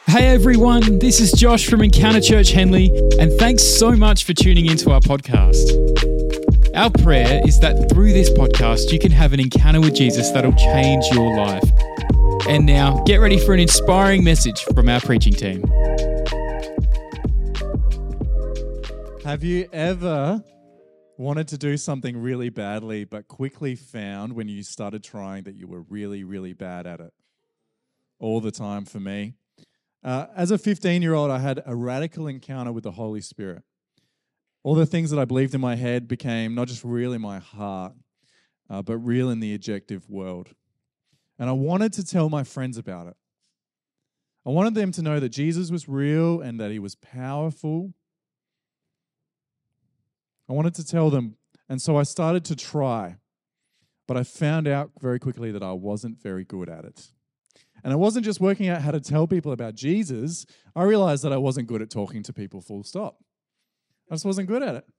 Hey everyone, this is Josh from Encounter Church Henley, and thanks so much for tuning into our podcast. Our prayer is that through this podcast, you can have an encounter with Jesus that'll change your life. And now, get ready for an inspiring message from our preaching team. Have you ever wanted to do something really badly, but quickly found when you started trying that you were really, really bad at it? All the time for me. As a 15-year-old, I had a radical encounter with the Holy Spirit. All the things that I believed in my head became not just real in my heart, but real in the objective world. And I wanted to tell my friends about it. I wanted them to know that Jesus was real and that he was powerful. I wanted to tell them, and so I started to try. But I found out very quickly that I wasn't very good at it. And I wasn't just working out how to tell people about Jesus. I realized that I wasn't good at talking to people, full stop. I just wasn't good at it.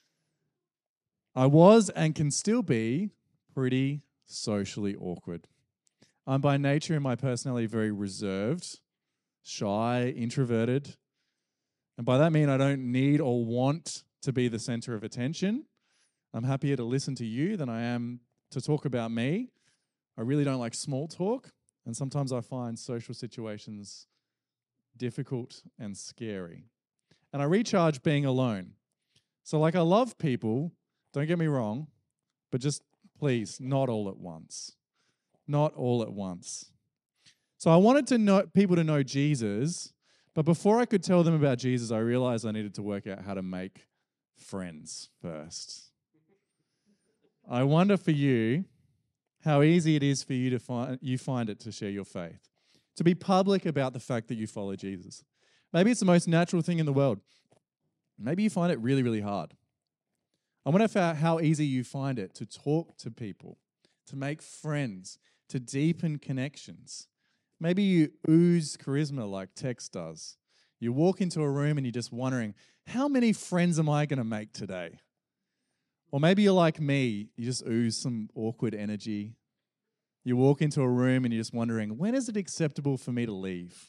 I was and can still be pretty socially awkward. I'm by nature in my personality very reserved, shy, introverted. And by that I mean I don't need or want to be the center of attention. I'm happier to listen to you than I am to talk about me. I really don't like small talk. And sometimes I find social situations difficult and scary. And I recharge being alone. So I love people, don't get me wrong, but just please, not all at once. Not all at once. So I wanted people to know Jesus, but before I could tell them about Jesus, I realized I needed to work out how to make friends first. I wonder for you, how easy it is for you to find it to share your faith, to be public about the fact that you follow Jesus. Maybe it's the most natural thing in the world. Maybe you find it really, really hard. I wonder how easy you find it to talk to people, to make friends, to deepen connections. Maybe you ooze charisma like Tex does. You walk into a room and you're just wondering, how many friends am I going to make today? Or maybe you're like me, you just ooze some awkward energy. You walk into a room and you're just wondering, when is it acceptable for me to leave?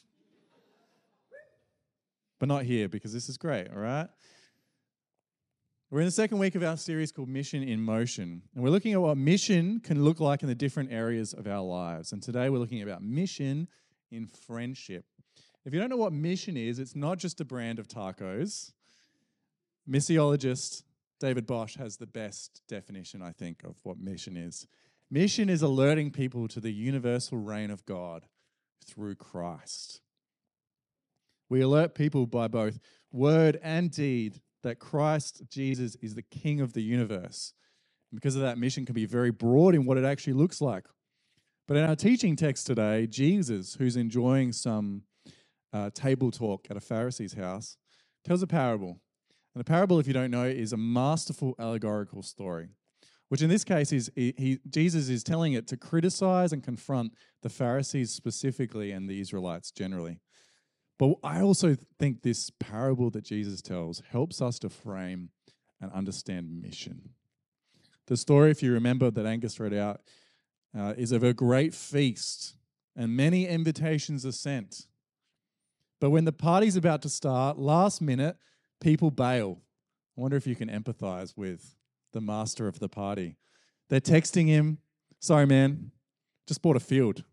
But not here, because this is great, all right? We're in the second week of our series called Mission in Motion. And we're looking at what mission can look like in the different areas of our lives. And today we're looking about mission in friendship. If you don't know what mission is, it's not just a brand of tacos. Missiologist David Bosch has the best definition, I think, of what mission is. Mission is alerting people to the universal reign of God through Christ. We alert people by both word and deed that Christ Jesus is the King of the universe. And because of that, mission can be very broad in what it actually looks like. But in our teaching text today, Jesus, who's enjoying some table talk at a Pharisee's house, tells a parable. And the parable, if you don't know, is a masterful allegorical story, which in this case is Jesus is telling it to criticize and confront the Pharisees specifically and the Israelites generally. But I also think this parable that Jesus tells helps us to frame and understand mission. The story, if you remember, that Angus read out, is of a great feast, and many invitations are sent. But when the party's about to start, last minute, people bail. I wonder if you can empathize with the master of the party. They're texting him, sorry, man, just bought a field.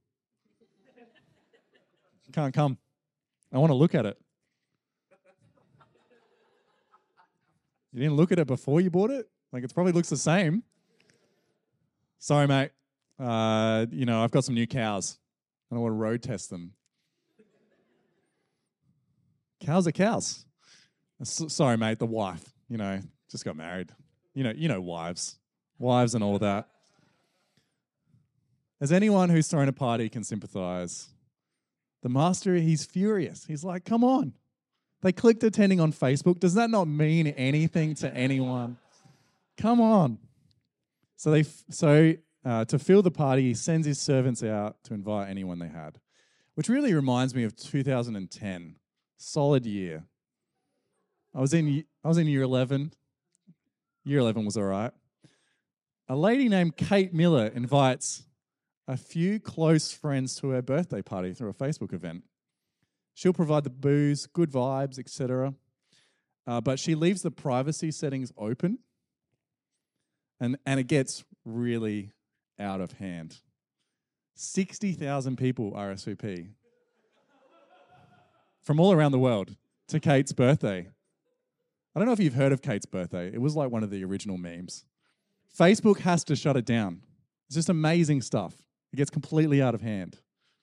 Can't come. I want to look at it. You didn't look at it before you bought it? It probably looks the same. Sorry, mate. I've got some new cows. I want to road test them. Cows are cows. Sorry, mate, the wife, just got married. Wives and all that. As anyone who's thrown a party can sympathize, the master, he's furious. He's like, come on. They clicked attending on Facebook. Does that not mean anything to anyone? Come on. So to fill the party, he sends his servants out to invite anyone they had, which really reminds me of 2010. Solid year. I was in year 11. Year 11 was all right. A lady named Kate Miller invites a few close friends to her birthday party through a Facebook event. She'll provide the booze, good vibes, etc. But she leaves the privacy settings open, and it gets really out of hand. 60,000 people RSVP from all around the world to Kate's birthday. I don't know if you've heard of Kate's birthday. It was like one of the original memes. Facebook has to shut it down. It's just amazing stuff. It gets completely out of hand.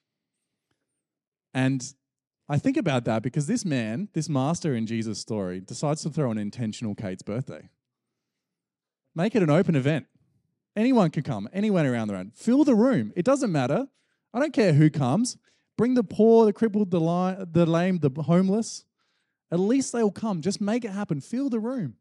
And I think about that because this man, this master in Jesus' story, decides to throw an intentional Kate's birthday. Make it an open event. Anyone can come, anyone around the room. Fill the room. It doesn't matter. I don't care who comes. Bring the poor, the crippled, the lame, the homeless. At least they'll come. Just make it happen. Fill the room.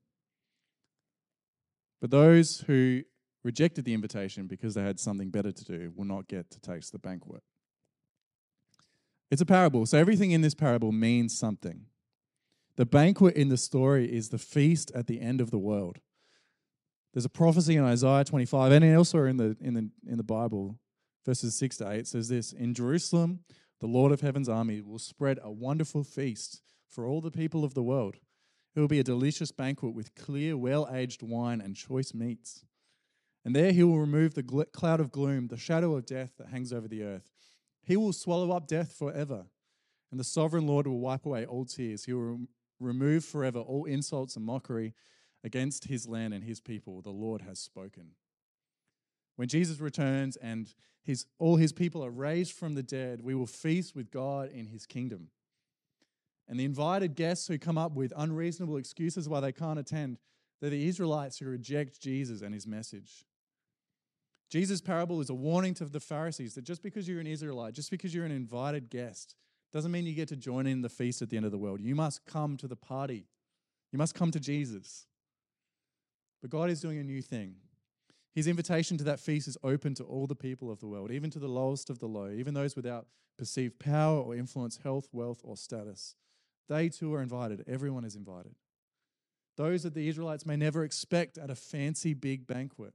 But those who rejected the invitation because they had something better to do will not get to taste the banquet. It's a parable, so everything in this parable means something. The banquet in the story is the feast at the end of the world. There's a prophecy in Isaiah 25, and elsewhere in the Bible, verses 6 to 8, says this: "In Jerusalem, the Lord of heaven's army will spread a wonderful feast for all the people of the world. It will be a delicious banquet with clear, well-aged wine and choice meats. And there he will remove the cloud of gloom, the shadow of death that hangs over the earth. He will swallow up death forever, and the sovereign Lord will wipe away all tears. He will remove forever all insults and mockery against his land and his people. The Lord has spoken." When Jesus returns and all his people are raised from the dead, we will feast with God in his kingdom. And the invited guests who come up with unreasonable excuses why they can't attend, they're the Israelites who reject Jesus and his message. Jesus' parable is a warning to the Pharisees that just because you're an Israelite, just because you're an invited guest, doesn't mean you get to join in the feast at the end of the world. You must come to the party. You must come to Jesus. But God is doing a new thing. His invitation to that feast is open to all the people of the world, even to the lowest of the low, even those without perceived power or influence, health, wealth, or status. They too are invited. Everyone is invited. Those that the Israelites may never expect at a fancy big banquet.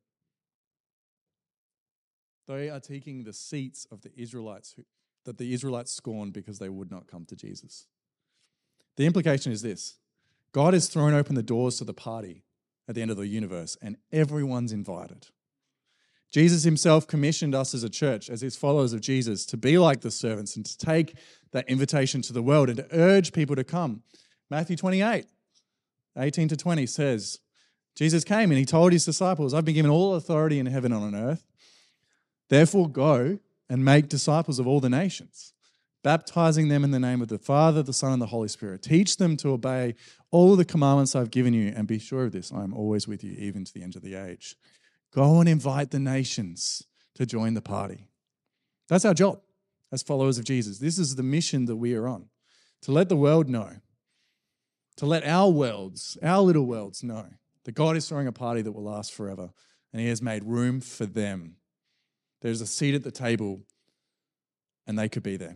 They are taking the seats of the Israelites that the Israelites scorned because they would not come to Jesus. The implication is this: God has thrown open the doors to the party at the end of the universe, and everyone's invited. Jesus himself commissioned us as a church, as his followers of Jesus, to be like the servants and to take that invitation to the world and to urge people to come. Matthew 28, 18 to 20 says, Jesus came and he told his disciples, "I've been given all authority in heaven and on earth. Therefore go and make disciples of all the nations, baptizing them in the name of the Father, the Son, and the Holy Spirit. Teach them to obey all the commandments I've given you, and be sure of this, I am always with you, even to the end of the age." Go and invite the nations to join the party. That's our job as followers of Jesus. This is the mission that we are on, to let the world know, to let our little worlds know that God is throwing a party that will last forever, and he has made room for them. There's a seat at the table, and they could be there.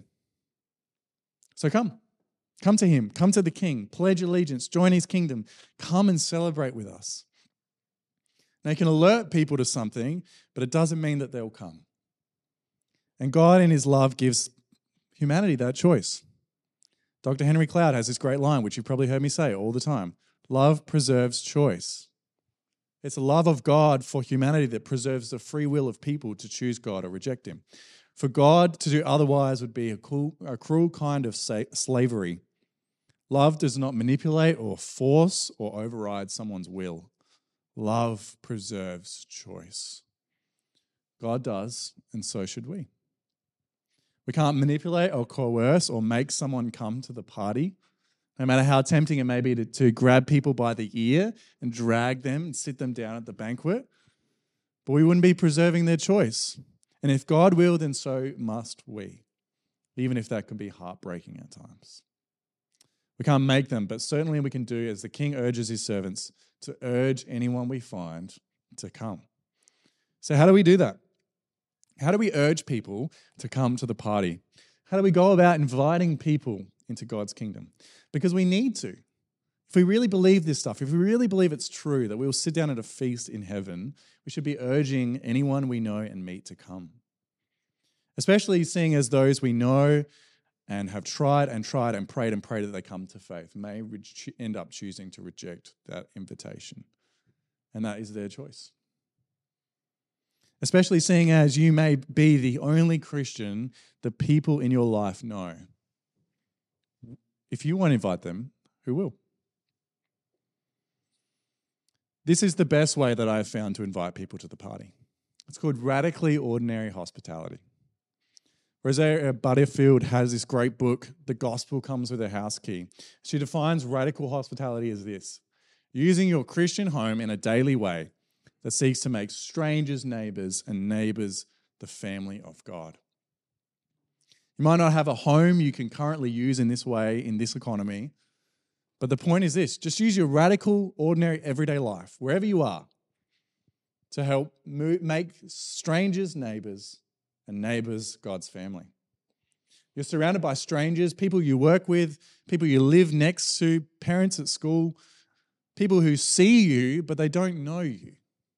So come to him, come to the King, pledge allegiance, join his kingdom, come and celebrate with us. Now, you can alert people to something, but it doesn't mean that they'll come. And God in his love gives humanity that choice. Dr. Henry Cloud has this great line, which you've probably heard me say all the time: love preserves choice. It's the love of God for humanity that preserves the free will of people to choose God or reject him. For God to do otherwise would be a cruel kind of slavery. Love does not manipulate or force or override someone's will. Love preserves choice. God does, and so should we. We can't manipulate or coerce or make someone come to the party, no matter how tempting it may be to grab people by the ear and drag them and sit them down at the banquet. But we wouldn't be preserving their choice. And if God will, then so must we, even if that can be heartbreaking at times. We can't make them, but certainly we can do as the King urges his servants, to urge anyone we find to come. So how do we do that? How do we urge people to come to the party? How do we go about inviting people into God's kingdom? Because we need to. If we really believe this stuff, if we really believe it's true that we will sit down at a feast in heaven, we should be urging anyone we know and meet to come. Especially seeing as those we know and have tried and tried and prayed that they come to faith may end up choosing to reject that invitation. And that is their choice. Especially seeing as you may be the only Christian the people in your life know. If you won't invite them, who will? This is the best way that I've found to invite people to the party. It's called radically ordinary hospitality. Rosaria Butterfield has this great book, The Gospel Comes with a House Key. She defines radical hospitality as this: using your Christian home in a daily way that seeks to make strangers neighbors and neighbors the family of God. You might not have a home you can currently use in this way in this economy, but the point is this: just use your radical, ordinary, everyday life, wherever you are, to help make strangers neighbors and neighbors God's family. You're surrounded by strangers, people you work with, people you live next to, parents at school, people who see you, but they don't know you.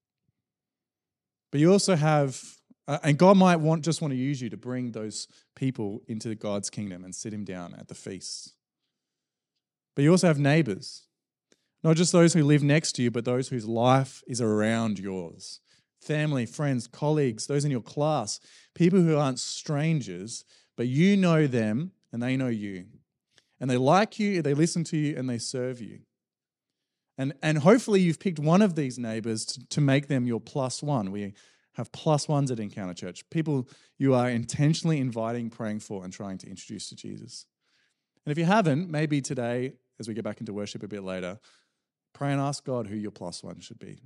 But you also have, and God might just want to use you to bring those people into God's kingdom and sit him down at the feast. But you also have neighbors, not just those who live next to you, but those whose life is around yours. Family, friends, colleagues, those in your class, people who aren't strangers, but you know them and they know you. And they like you, they listen to you, and they serve you. And hopefully you've picked one of these neighbors to make them your plus one. We have plus ones at Encounter Church, people you are intentionally inviting, praying for, and trying to introduce to Jesus. And if you haven't, maybe today, as we get back into worship a bit later, pray and ask God who your plus one should be.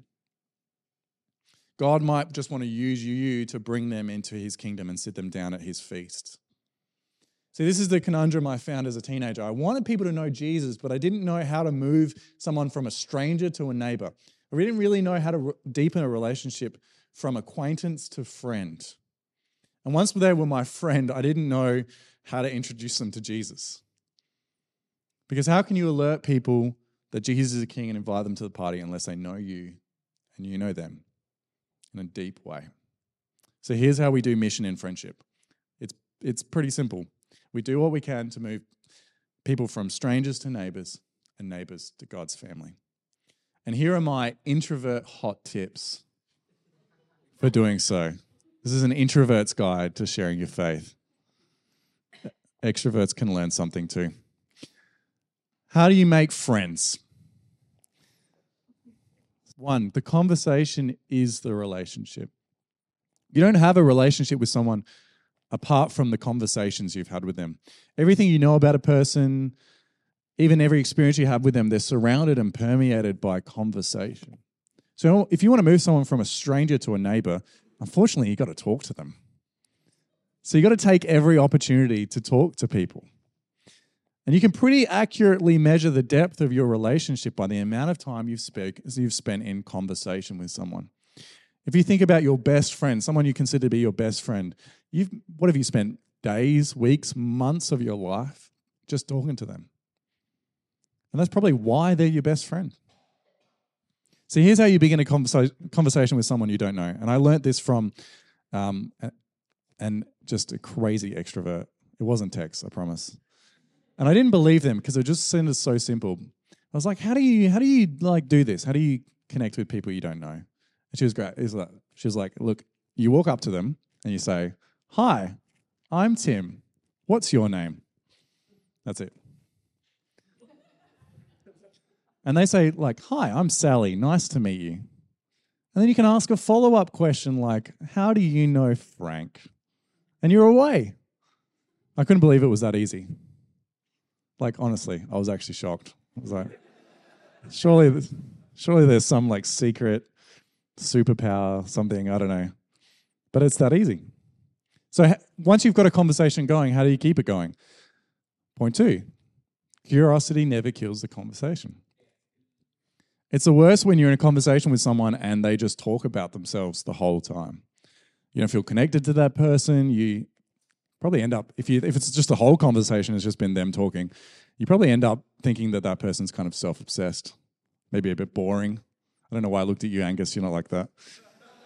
God might just want to use you to bring them into his kingdom and sit them down at his feast. See, this is the conundrum I found as a teenager. I wanted people to know Jesus, but I didn't know how to move someone from a stranger to a neighbor. I didn't really know how to deepen a relationship from acquaintance to friend. And once they were my friend, I didn't know how to introduce them to Jesus. Because how can you alert people that Jesus is a king and invite them to the party unless they know you and you know them in a deep way? So here's how we do mission in friendship. It's pretty simple. We do what we can to move people from strangers to neighbors and neighbors to God's family. And here are my introvert hot tips for doing so. This is an introvert's guide to sharing your faith. Extroverts can learn something too. How do you make friends? 1, the conversation is the relationship. You don't have a relationship with someone apart from the conversations you've had with them. Everything you know about a person, even every experience you have with them, they're surrounded and permeated by conversation. So if you want to move someone from a stranger to a neighbor, unfortunately, you've got to talk to them. So you've got to take every opportunity to talk to people. And you can pretty accurately measure the depth of your relationship by the amount of time you've spent in conversation with someone. If you think about your best friend, someone you consider to be your best friend, what have you spent days, weeks, months of your life just talking to them? And that's probably why they're your best friend. So here's how you begin a conversation with someone you don't know. And I learned this from and just a crazy extrovert. It wasn't Tex, I promise. And I didn't believe them because it just sounded so simple. I was like, how do you like do this? How do you connect with people you don't know? And she was great. She was like, look, you walk up to them and you say, "Hi, I'm Tim. What's your name?" That's it. And they say like, "Hi, I'm Sally. Nice to meet you." And then you can ask a follow-up question like, "How do you know Frank?" And you're away. I couldn't believe it was that easy. Like, honestly, I was actually shocked. I was like, surely there's some like secret superpower, something, I don't know. But it's that easy. So once you've got a conversation going, how do you keep it going? Point 2, curiosity never kills the conversation. It's the worst when you're in a conversation with someone and they just talk about themselves the whole time. You don't feel connected to that person. You probably end up, if it's just a whole conversation, it's just been them talking, you probably end up thinking that person's kind of self-obsessed, maybe a bit boring. I don't know why I looked at you, Angus. You're not like that.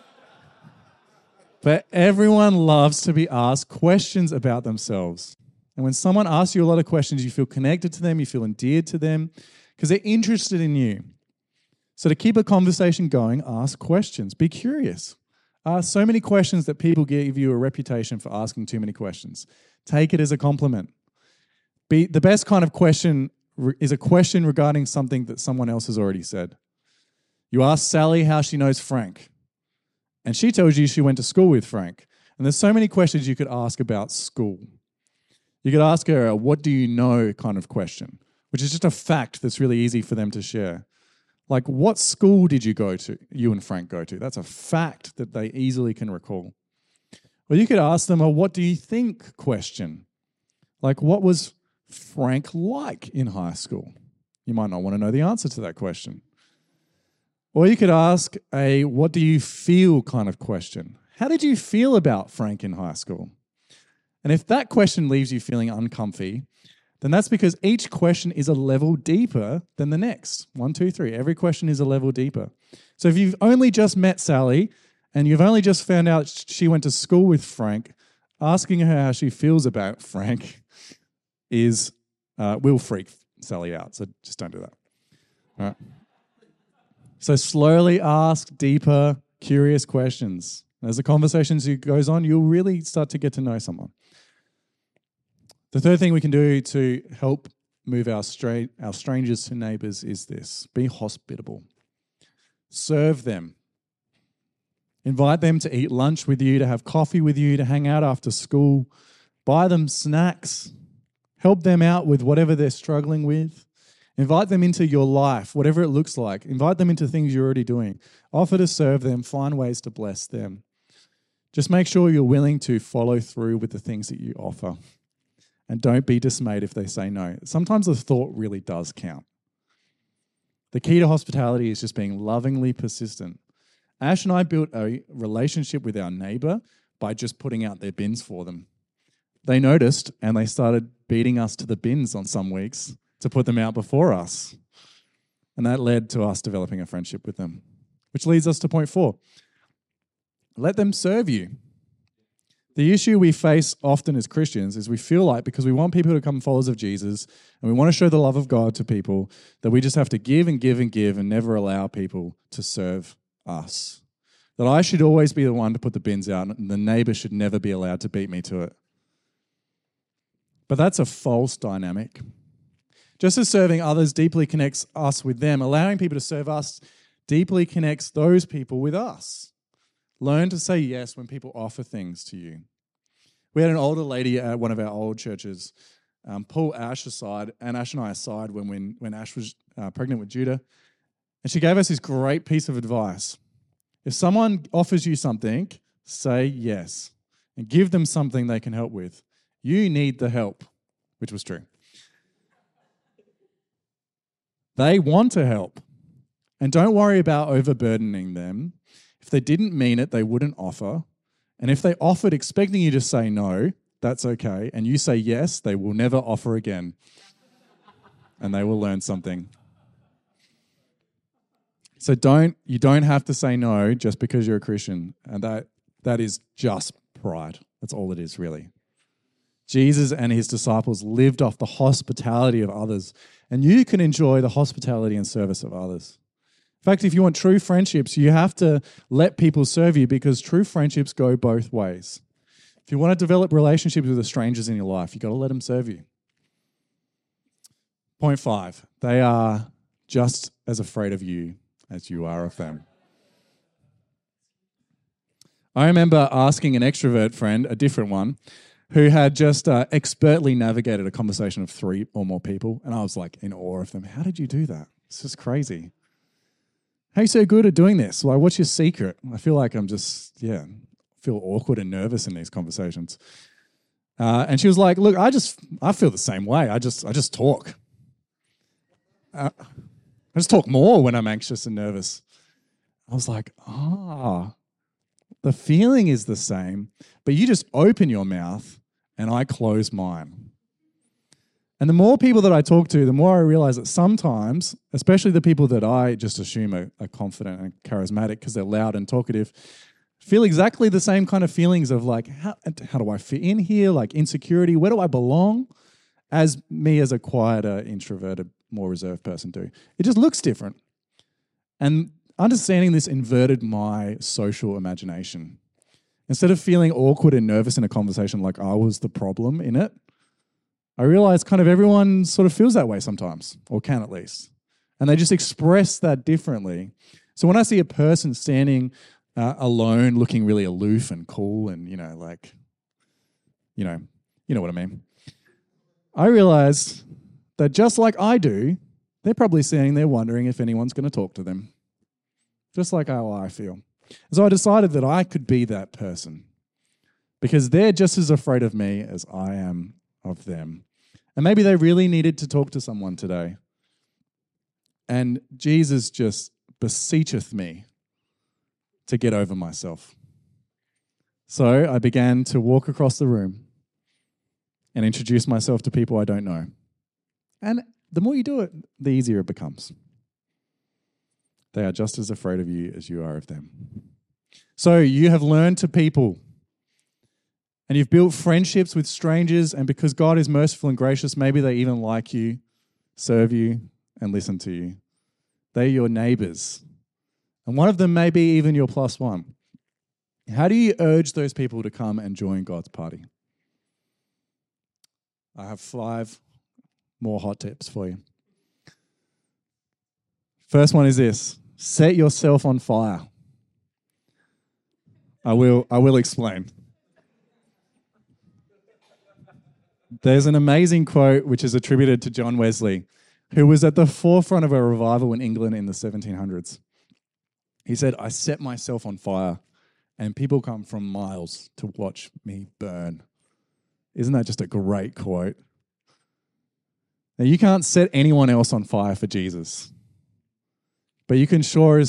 But everyone loves to be asked questions about themselves. And when someone asks you a lot of questions, you feel connected to them, you feel endeared to them, because they're interested in you. So to keep a conversation going, ask questions. Be curious. Ask so many questions that people give you a reputation for asking too many questions. Take it as a compliment. The best kind of question is a question regarding something that someone else has already said. You ask Sally how she knows Frank, and she tells you she went to school with Frank. And there's so many questions you could ask about school. You could ask her a what do you know kind of question, which is just a fact that's really easy for them to share. Like, what school did you and Frank go to? That's a fact that they easily can recall. Or you could ask them a what do you think question. Like, what was Frank like in high school? You might not want to know the answer to that question. Or you could ask a what do you feel kind of question. How did you feel about Frank in high school? And if that question leaves you feeling uncomfy, then that's because each question is a level deeper than the next. 1, 2, 3. Every question is a level deeper. So if you've only just met Sally and you've only just found out she went to school with Frank, asking her how she feels about Frank will freak Sally out. So just don't do that. All right. So slowly ask deeper, curious questions. As the conversation goes on, you'll really start to get to know someone. The third thing we can do to help move our strangers to neighbours is this. Be hospitable. Serve them. Invite them to eat lunch with you, to have coffee with you, to hang out after school. Buy them snacks. Help them out with whatever they're struggling with. Invite them into your life, whatever it looks like. Invite them into things you're already doing. Offer to serve them. Find ways to bless them. Just make sure you're willing to follow through with the things that you offer. And don't be dismayed if they say no. Sometimes the thought really does count. The key to hospitality is just being lovingly persistent. Ash and I built a relationship with our neighbour by just putting out their bins for them. They noticed and they started beating us to the bins on some weeks to put them out before us. And that led to us developing a friendship with them, which leads us to point 4. Let them serve you. The issue we face often as Christians is we feel like because we want people to become followers of Jesus and we want to show the love of God to people that we just have to give and give and give and never allow people to serve us. That I should always be the one to put the bins out and the neighbour should never be allowed to beat me to it. But that's a false dynamic. Just as serving others deeply connects us with them, allowing people to serve us deeply connects those people with us. Learn to say yes when people offer things to you. We had an older lady at one of our old churches pull Ash aside, and Ash and I aside when Ash was pregnant with Judah, and she gave us this great piece of advice. If someone offers you something, say yes and give them something they can help with. You need the help, which was true. They want to help, and don't worry about overburdening them. If they didn't mean it, they wouldn't offer. And if they offered expecting you to say no, that's okay. And you say yes, they will never offer again. And they will learn something. So you don't have to say no just because you're a Christian. And that is just pride. That's all it is, really. Jesus and his disciples lived off the hospitality of others. And you can enjoy the hospitality and service of others. In fact, if you want true friendships, you have to let people serve you because true friendships go both ways. If you want to develop relationships with the strangers in your life, you've got to let them serve you. Point 5, they are just as afraid of you as you are of them. I remember asking an extrovert friend, a different one, who had just expertly navigated a conversation of 3 or more people, and I was like in awe of them. How did you do that? It's just crazy. How are you so good at doing this? Like, what's your secret? I feel like I'm just, feel awkward and nervous in these conversations. And she was like, look, I feel the same way. I just talk. I just talk more when I'm anxious and nervous. I was like, the feeling is the same, but you just open your mouth and I close mine. And the more people that I talk to, the more I realize that sometimes, especially the people that I just assume are confident and charismatic because they're loud and talkative, feel exactly the same kind of feelings of like, how do I fit in here? Like insecurity, where do I belong? As me as a quieter, introverted, more reserved person do. It just looks different. And understanding this inverted my social imagination. Instead of feeling awkward and nervous in a conversation like I was the problem in it, I realized kind of everyone sort of feels that way sometimes, or can at least. And they just express that differently. So when I see a person standing alone, looking really aloof and cool and, you know what I mean. I realize that just like I do, they're probably standing there wondering if anyone's going to talk to them. Just like how I feel. And so I decided that I could be that person because they're just as afraid of me as I am of them. And maybe they really needed to talk to someone today. And Jesus just beseecheth me to get over myself. So I began to walk across the room and introduce myself to people I don't know. And the more you do it, the easier it becomes. They are just as afraid of you as you are of them. So you have learned to people and you've built friendships with strangers, and because God is merciful and gracious, maybe they even like you, serve you, and listen to you. They're your neighbors. And one of them may be even your plus one. How do you urge those people to come and join God's party? I have 5 more hot tips for you. First one is this: set yourself on fire. I will explain. There's an amazing quote which is attributed to John Wesley, who was at the forefront of a revival in England in the 1700s. He said, "I set myself on fire, and people come from miles to watch me burn." Isn't that just a great quote? Now, you can't set anyone else on fire for Jesus, but you can sure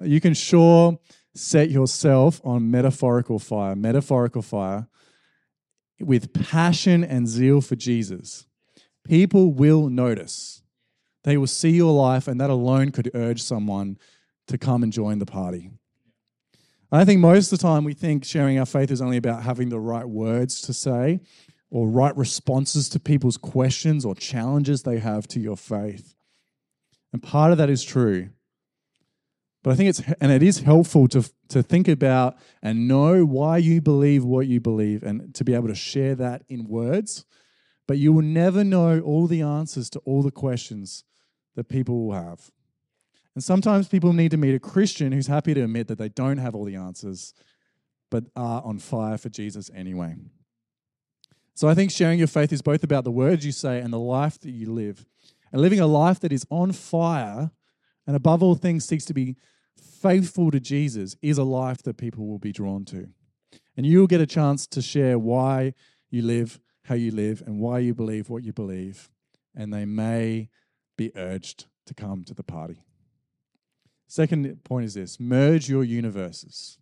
set yourself on metaphorical fire with passion and zeal for Jesus. People will notice. They will see your life, and that alone could urge someone to come and join the party. I think most of the time we think sharing our faith is only about having the right words to say or right responses to people's questions or challenges they have to your faith. And part of that is true. But I think it is helpful to think about and know why you believe what you believe and to be able to share that in words. But you will never know all the answers to all the questions that people will have. And sometimes people need to meet a Christian who's happy to admit that they don't have all the answers, but are on fire for Jesus anyway. So I think sharing your faith is both about the words you say and the life that you live. And living a life that is on fire and above all things seeks to be faithful to Jesus is a life that people will be drawn to. And you'll get a chance to share why you live, how you live, and why you believe what you believe. And they may be urged to come to the party. Second point is this: merge your universes.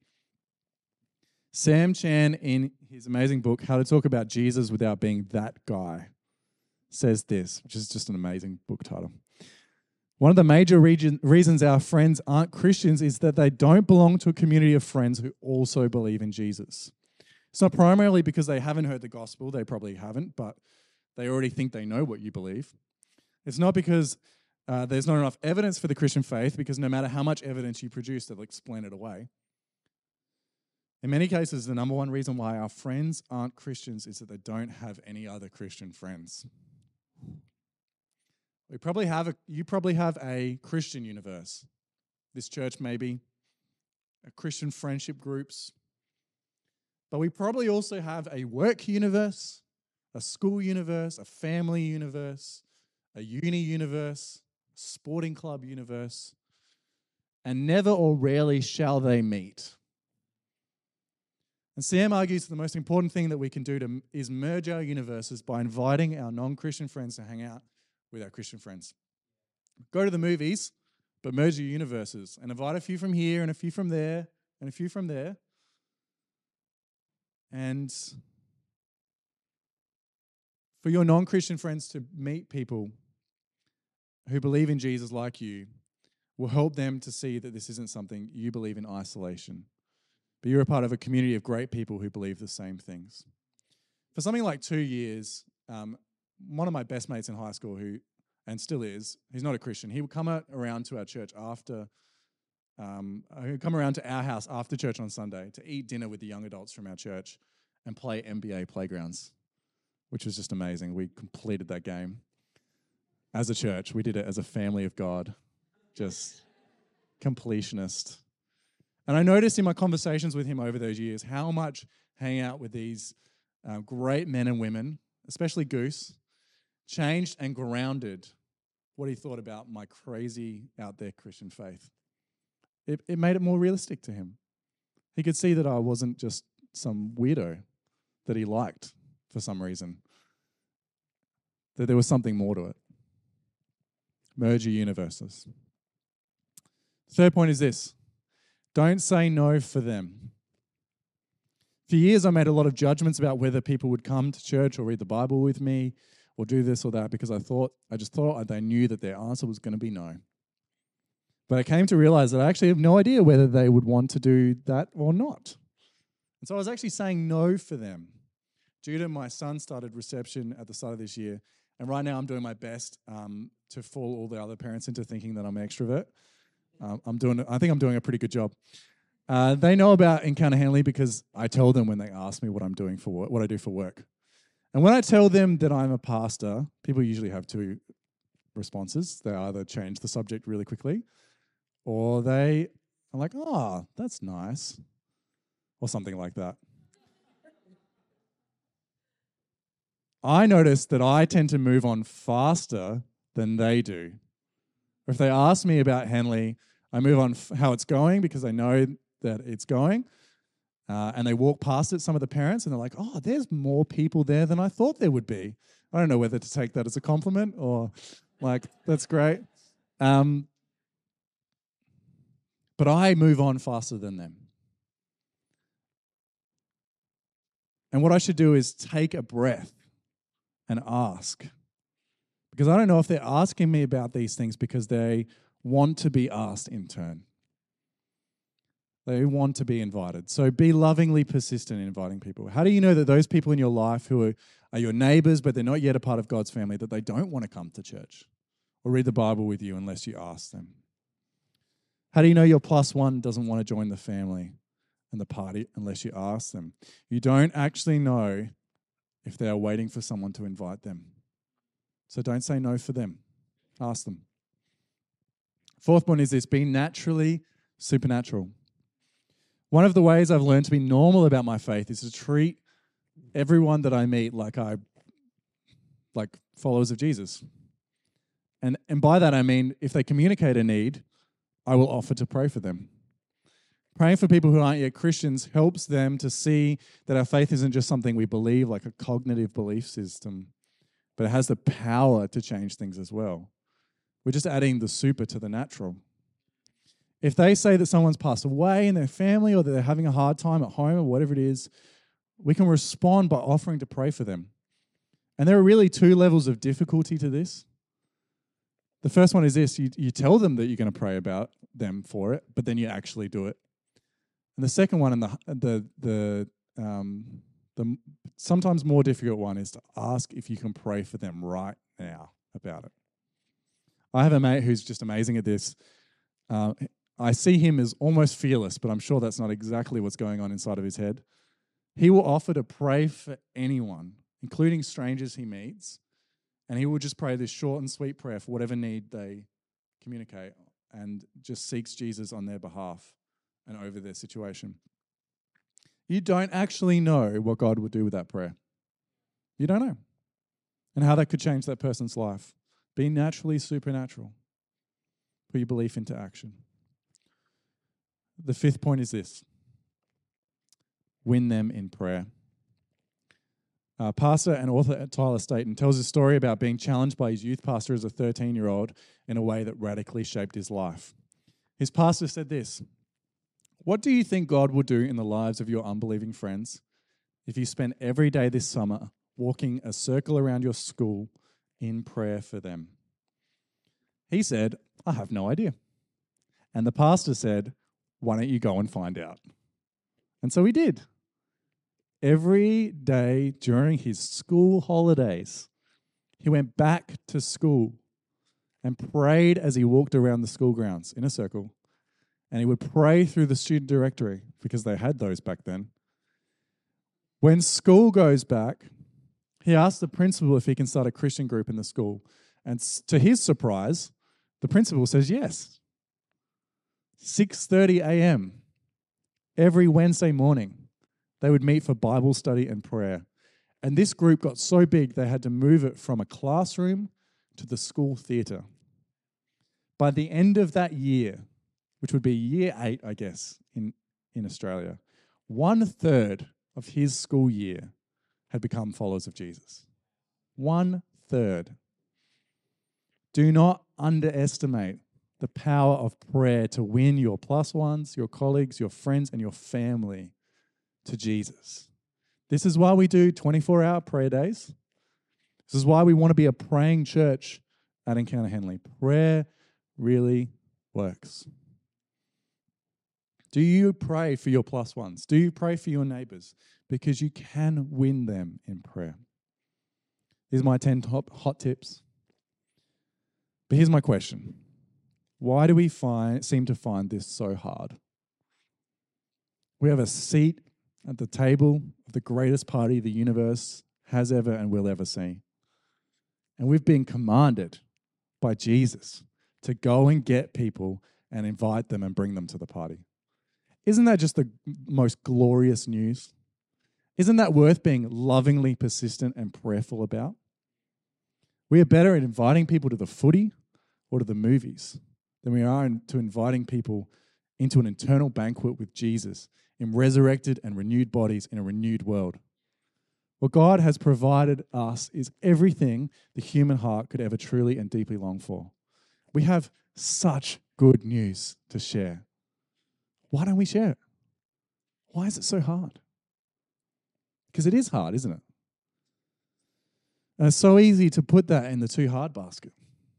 Sam Chan, in his amazing book, How to Talk About Jesus Without Being That Guy, says this, which is just an amazing book title. One of the major reasons our friends aren't Christians is that they don't belong to a community of friends who also believe in Jesus. It's not primarily because they haven't heard the gospel, they probably haven't, but they already think they know what you believe. It's not because there's not enough evidence for the Christian faith, because no matter how much evidence you produce, they'll explain it away. In many cases, the number one reason why our friends aren't Christians is that they don't have any other Christian friends. You probably have a Christian universe. This church maybe, a Christian friendship groups. But we probably also have a work universe, a school universe, a family universe, a uni universe, a sporting club universe, and never or rarely shall they meet. And Sam argues that the most important thing that we can do is merge our universes by inviting our non-Christian friends to hang out with our Christian friends. Go to the movies, but merge your universes and invite a few from here and a few from there and a few from there. And for your non-Christian friends to meet people who believe in Jesus like you will help them to see that this isn't something you believe in isolation, but you're a part of a community of great people who believe the same things. For something like 2 years, one of my best mates in high school, who, and still is, he's not a Christian, he would come around to our church after, he would come around to our house after church on Sunday to eat dinner with the young adults from our church and play NBA Playgrounds, which was just amazing. We completed that game as a church. We did it as a family of God, just completionist. And I noticed in my conversations with him over those years how much hanging out with these great men and women, especially Goose, changed and grounded what he thought about my crazy out there Christian faith. It made it more realistic to him. He could see that I wasn't just some weirdo that he liked for some reason, that there was something more to it. Merge your universes. Third point is this: don't say no for them. For years, I made a lot of judgments about whether people would come to church or read the Bible with me or do this or that because I just thought they knew that their answer was going to be no. But I came to realize that I actually have no idea whether they would want to do that or not. And so I was actually saying no for them. Judah, my son, started reception at the start of this year, and right now I'm doing my best to fool all the other parents into thinking that I'm an extrovert. I think I'm doing a pretty good job. They know about Encounter Hanley because I tell them when they ask me what I'm doing for work, what I do for work. And when I tell them that I'm a pastor, people usually have two responses. They either change the subject really quickly, or they are like, "Oh, that's nice," or something like that. I notice that I tend to move on faster than they do. Or if they ask me about Henley, I move on how it's going because I know that it's going. And they walk past it, some of the parents, and they're like, "Oh, there's more people there than I thought there would be." I don't know whether to take that as a compliment or like, that's great. But I move on faster than them. And what I should do is take a breath and ask. Because I don't know if they're asking me about these things because they want to be asked in turn. They want to be invited. So be lovingly persistent in inviting people. How do you know that those people in your life who are your neighbors but they're not yet a part of God's family, that they don't want to come to church or read the Bible with you unless you ask them? How do you know your plus one doesn't want to join the family and the party unless you ask them? You don't actually know if they are waiting for someone to invite them. So don't say no for them. Ask them. Fourth point is this: be naturally supernatural. One of the ways I've learned to be normal about my faith is to treat everyone that I meet like followers of Jesus. And by that I mean, if they communicate a need, I will offer to pray for them. Praying for people who aren't yet Christians helps them to see that our faith isn't just something we believe, like a cognitive belief system, but it has the power to change things as well. We're just adding the super to the natural. If they say that someone's passed away in their family or that they're having a hard time at home or whatever it is, we can respond by offering to pray for them. And there are really two levels of difficulty to this. The first one is this: you tell them that you're going to pray about them for it, but then you actually do it. And the second one, and the sometimes more difficult one, is to ask if you can pray for them right now about it. I have a mate who's just amazing at this. I see him as almost fearless, but I'm sure that's not exactly what's going on inside of his head. He will offer to pray for anyone, including strangers he meets, and he will just pray this short and sweet prayer for whatever need they communicate and just seeks Jesus on their behalf and over their situation. You don't actually know what God will do with that prayer. You don't know. And how that could change that person's life. Be naturally supernatural. Put your belief into action. The fifth point is this: win them in prayer. Pastor and author Tyler Staton tells a story about being challenged by his youth pastor as a 13-year-old in a way that radically shaped his life. His pastor said this: "What do you think God will do in the lives of your unbelieving friends if you spend every day this summer walking a circle around your school in prayer for them?" He said, "I have no idea." And the pastor said, "Why don't you go and find out?" And so he did. Every day during his school holidays, he went back to school and prayed as he walked around the school grounds in a circle. And he would pray through the student directory because they had those back then. When school goes back, he asked the principal if he can start a Christian group in the school. And to his surprise, the principal says yes. 6:30 a.m. every Wednesday morning, they would meet for Bible study and prayer. And this group got so big, they had to move it from a classroom to the school theatre. By the end of that year, which would be year 8, I guess, in Australia, 1/3 of his school year had become followers of Jesus. 1/3. Do not underestimate the power of prayer to win your plus ones, your colleagues, your friends, and your family to Jesus. This is why we do 24-hour prayer days. This is why we want to be a praying church at Encounter Henley. Prayer really works. Do you pray for your plus ones? Do you pray for your neighbors? Because you can win them in prayer. Here's my 10 top hot tips. But here's my question. Why do we seem to find this so hard? We have a seat at the table of the greatest party the universe has ever and will ever see. And we've been commanded by Jesus to go and get people and invite them and bring them to the party. Isn't that just the most glorious news? Isn't that worth being lovingly persistent and prayerful about? We are better at inviting people to the footy or to the movies than we are to inviting people into an eternal banquet with Jesus in resurrected and renewed bodies in a renewed world. What God has provided us is everything the human heart could ever truly and deeply long for. We have such good news to share. Why don't we share it? Why is it so hard? Because it is hard, isn't it? And it's so easy to put that in the too hard basket.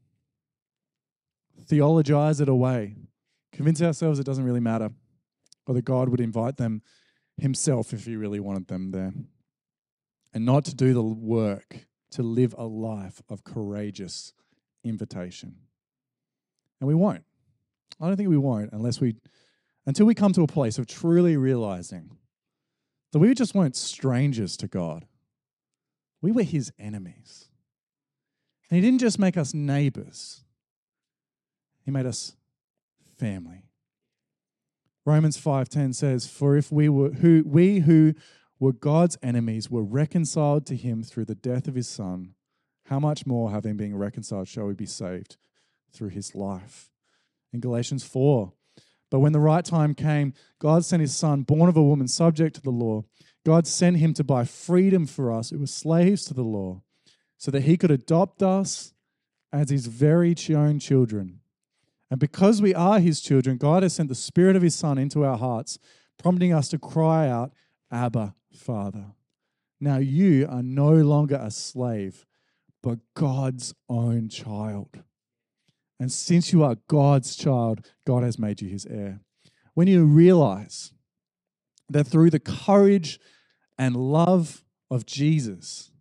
Theologize it away. Convince ourselves it doesn't really matter, or that God would invite them himself if he really wanted them there. And not to do the work to live a life of courageous invitation. And we won't. I don't think we won't until we come to a place of truly realizing that we just weren't strangers to God. We were his enemies. And he didn't just make us neighbors. He made us family. Romans 5:10 says, "For if we who were God's enemies were reconciled to him through the death of his Son, how much more, having been reconciled, shall we be saved through his life?" In Galatians 4, "But when the right time came, God sent his Son, born of a woman, subject to the law. God sent him to buy freedom for us who were slaves to the law, so that he could adopt us as his very own children. And because we are his children, God has sent the Spirit of his Son into our hearts, prompting us to cry out, 'Abba, Father.' Now you are no longer a slave, but God's own child. And since you are God's child, God has made you his heir." When you realize that through the courage and love of Jesus,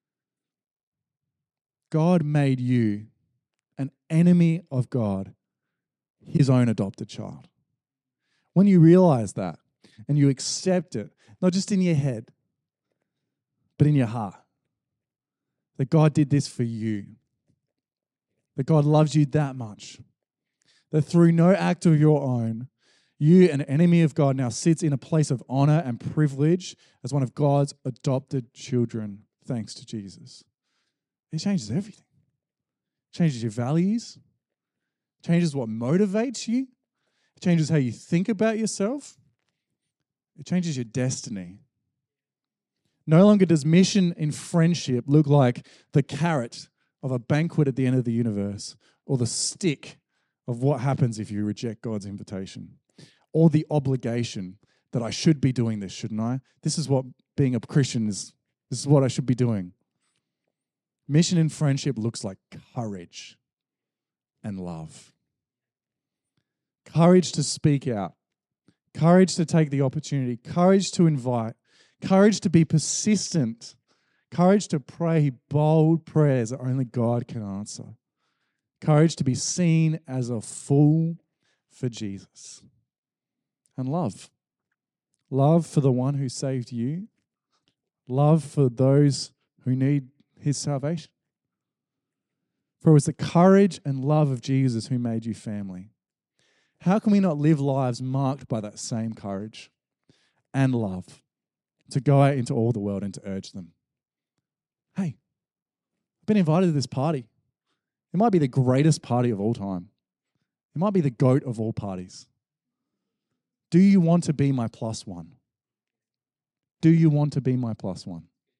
God made you an enemy of God, his own adopted child. When you realize that and you accept it, not just in your head, but in your heart, that God did this for you, that God loves you that much, that through no act of your own, you, an enemy of God, now sits in a place of honor and privilege as one of God's adopted children, thanks to Jesus. It changes everything. It changes your values. It changes what motivates you. It changes how you think about yourself. It changes your destiny. No longer does mission in friendship look like the carrot of a banquet at the end of the universe, or the stick of what happens if you reject God's invitation, or the obligation that I should be doing this, shouldn't I? This is what being a Christian is. This is what I should be doing. Mission in friendship looks like courage and love. Courage to speak out. courage to take the opportunity, courage to invite, courage to be persistent, courage to pray bold prayers that only God can answer, courage to be seen as a fool for Jesus, and love. Love for the one who saved you, love for those who need his salvation. For it was the courage and love of Jesus who made you family. How can we not live lives marked by that same courage and love to go out into all the world and to urge them? Hey, I've been invited to this party. It might be the greatest party of all time. It might be the GOAT of all parties. Do you want to be my plus one? Do you want to be my plus one?